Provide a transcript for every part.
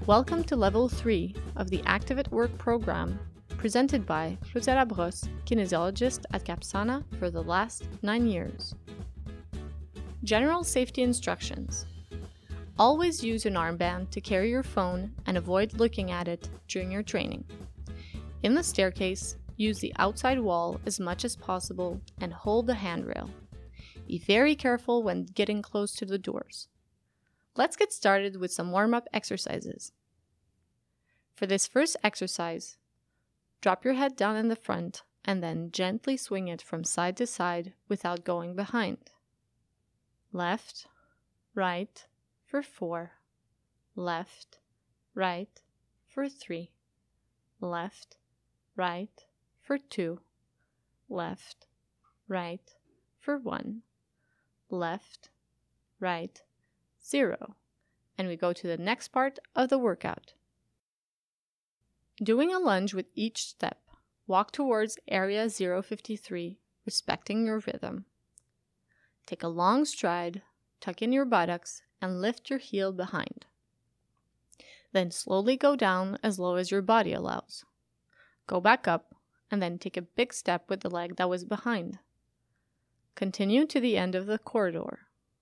Welcome to Level 3 of the Active at Work program, presented by Claudia Labrosse, kinesiologist at Capsana for the last 9 years. General safety instructions. Always use an armband to carry your phone and avoid looking at it during your training. In the staircase, use the outside wall as much as possible and hold the handrail. Be very careful when getting close to the doors. Let's get started with some warm-up exercises. For this first exercise, drop your head down in the front and then gently swing it from side to side without going behind. Left, right for 4, left, right for 3, left, right for 2, left, right for 1, left, right, 0, and we go to the next part of the workout. Doing a lunge with each step, walk towards area 053, respecting your rhythm. Take a long stride, tuck in your buttocks, and lift your heel behind. Then slowly go down as low as your body allows. Go back up, and then take a big step with the leg that was behind. Continue to the end of the corridor.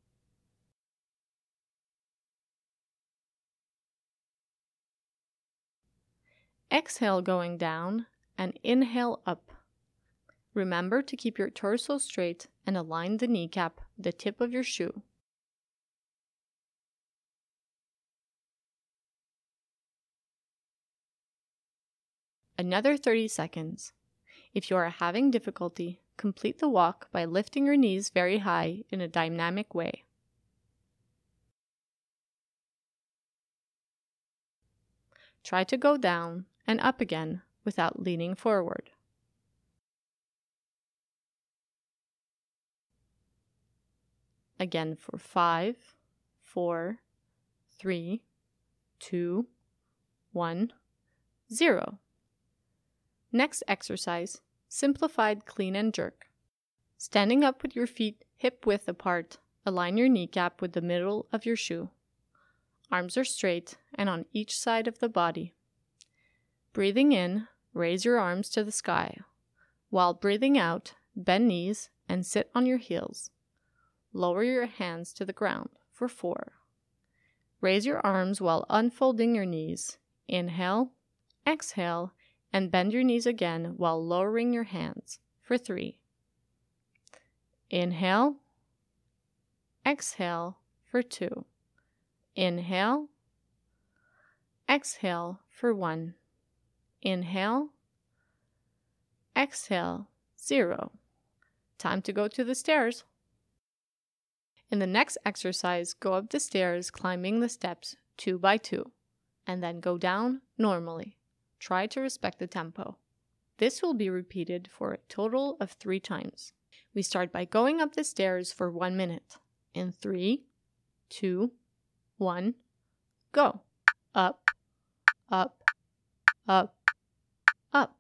Exhale going down and inhale up. Remember to keep your torso straight and align the kneecap with the tip of your shoe. Another 30 seconds. If you are having difficulty, complete the walk by lifting your knees very high in a dynamic way. Try to go down and up again without leaning forward. Again for 5, 4, 3, 2, 1, 0. Next exercise, simplified clean and jerk. Standing up with your feet hip-width apart, align your kneecap with the middle of your shoe. Arms are straight and on each side of the body. Breathing in, raise your arms to the sky. While breathing out, bend knees and sit on your heels. Lower your hands to the ground for 4. Raise your arms while unfolding your knees. Inhale, exhale, and bend your knees again while lowering your hands for 3. Inhale, exhale for 2. Inhale, exhale for 1. Inhale, exhale, 0. Time to go to the stairs. In the next exercise, go up the stairs climbing the steps 2 by 2, and then go down normally. Try to respect the tempo. This will be repeated for a total of 3 times. We start by going up the stairs for 1 minute. In 3, 2, 1, go. Up, up, up, up.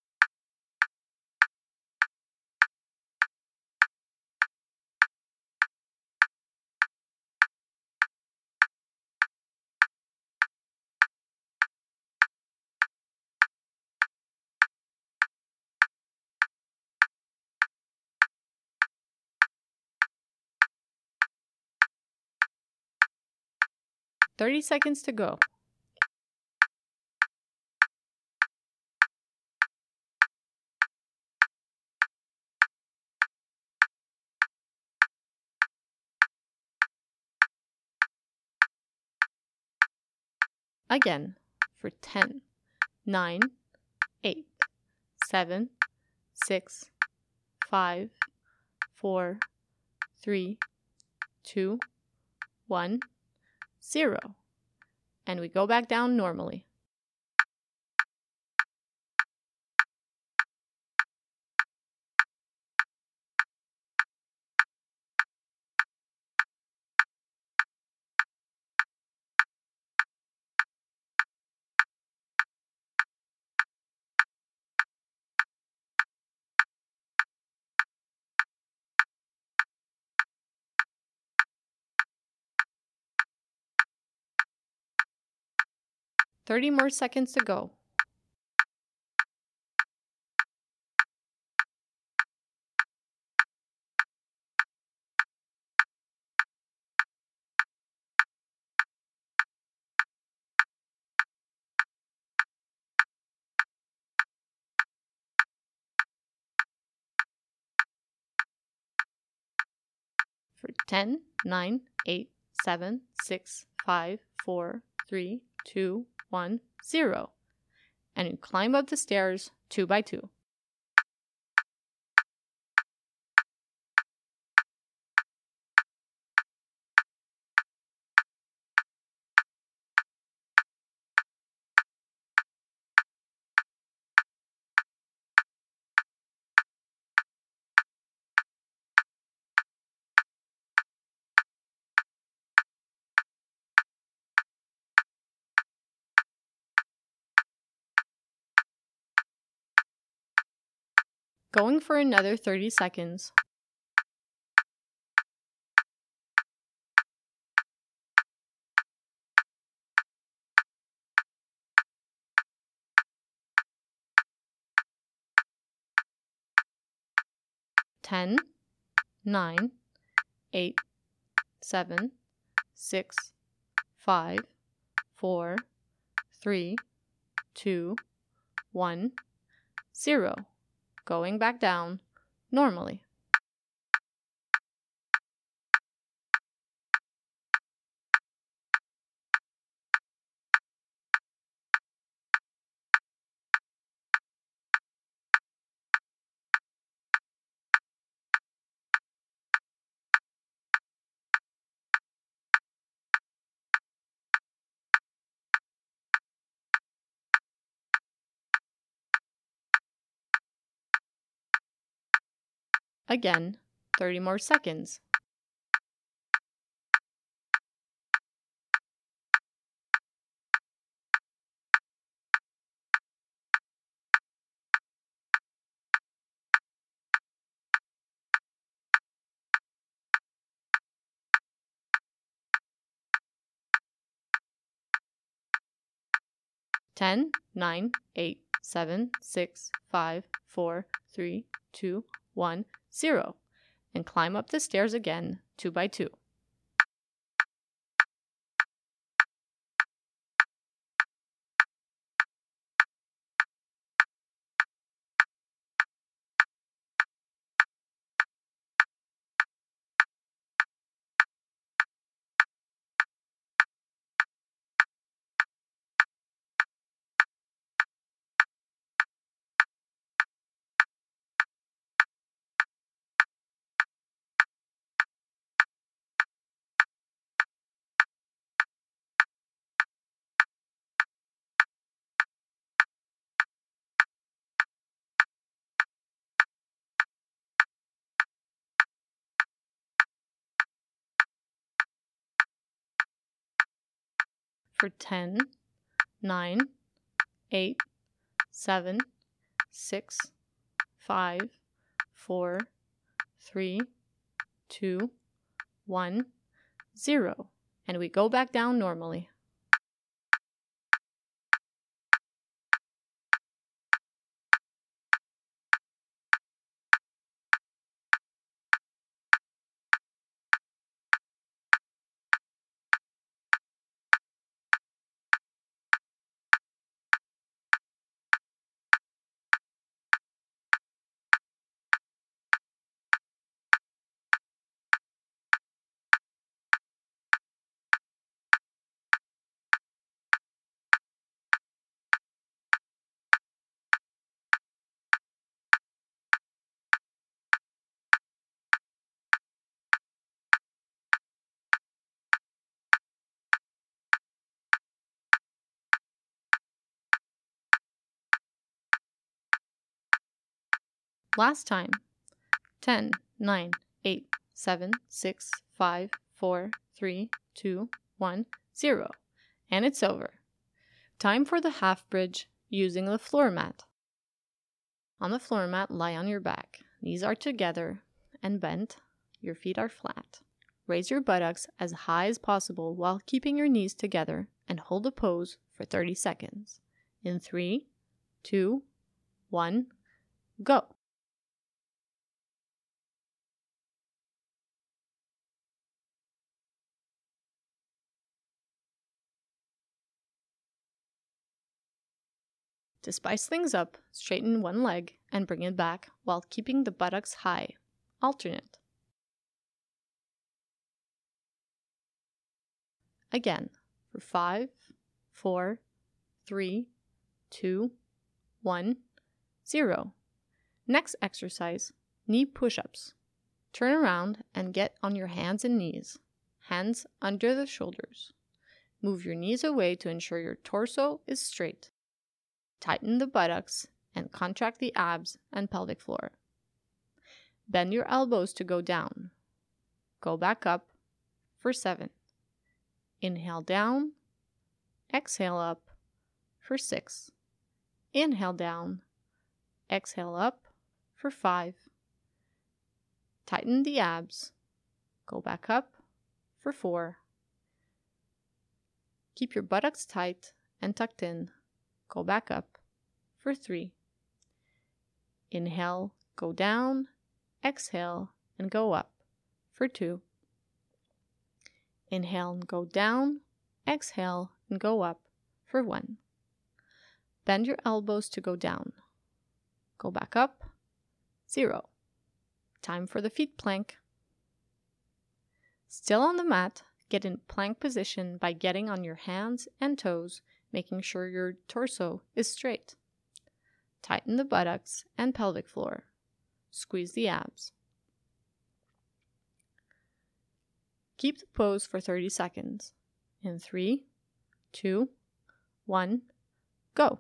"30 seconds to go. Again for 10, 9, 8, 7, 6, 5, 4, 3, 2, 1, 0. And we go back down normally. 30 more seconds to go. For 10, 9, 8, 7, 6, 5, 4, 3, 2, 1, 0. And you climb up the stairs 2 by 2. Going for another 30 seconds. Ten, 9, 8, 7, 6, 5, 4, 3, 2, 1, 0. Going back down normally. Again, 30 more seconds. Ten, 9, 8, 7, 6, 5, 4, 3, 2, 1, 0. And climb up the stairs again 2 by 2. For 10, 9, 8, 7, 6, 5, 4, 3, 2, 1, 0. And we go back down normally. Last time. 10, 9, 8, 7, 6, 5, 4, 3, 2, 1, 0. And it's over. Time for the half bridge using the floor mat. On the floor mat, lie on your back. Knees are together and bent. Your feet are flat. Raise your buttocks as high as possible while keeping your knees together and hold the pose for 30 seconds. In 3, 2, 1, go! To spice things up, straighten one leg and bring it back while keeping the buttocks high. Alternate. Again, for 5, 4, 3, 2, 1, 0. Next exercise, knee push-ups. Turn around and get on your hands and knees, hands under the shoulders. Move your knees away to ensure your torso is straight. Tighten the buttocks and contract the abs and pelvic floor. Bend your elbows to go down. Go back up for 7. Inhale down, exhale up for 6. Inhale down, exhale up for 5. Tighten the abs. Go back up for 4. Keep your buttocks tight and tucked in. Go back up for 3. Inhale, go down, exhale, and go up for 2. Inhale and go down, exhale, and go up for 1. Bend your elbows to go down. Go back up, 0. Time for the feet plank. Still on the mat, get in plank position by getting on your hands and toes, making sure your torso is straight. Tighten the buttocks and pelvic floor. Squeeze the abs. Keep the pose for 30 seconds. In 3, 2, 1, go!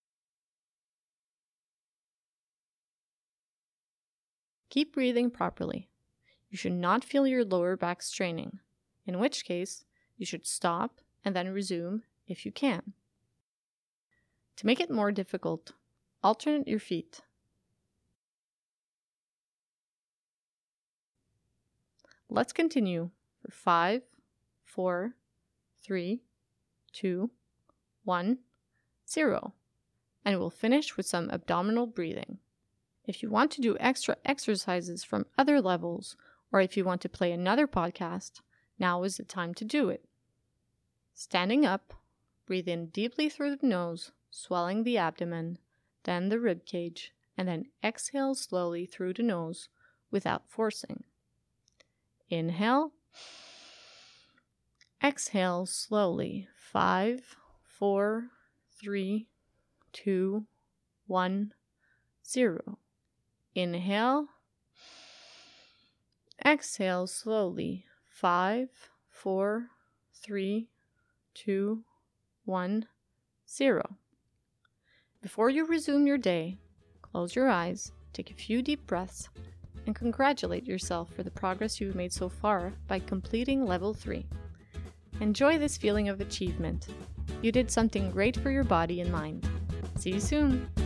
Keep breathing properly. You should not feel your lower back straining, in which case you should stop and then resume if you can. To make it more difficult, alternate your feet. Let's continue for 5, 4, 3, 2, 1, 0, and we'll finish with some abdominal breathing. If you want to do extra exercises from other levels, or if you want to play another podcast, now is the time to do it. Standing up, breathe in deeply through the nose, swelling the abdomen, then the rib cage, and then exhale slowly through the nose without forcing. Inhale. Exhale slowly. 5, 4, 3, 2, 1, 0. Inhale. Exhale slowly. 5, 4, 3, 2, 1, 0. Before you resume your day, close your eyes, take a few deep breaths, and congratulate yourself for the progress you've made so far by completing level 3. Enjoy this feeling of achievement. You did something great for your body and mind. See you soon!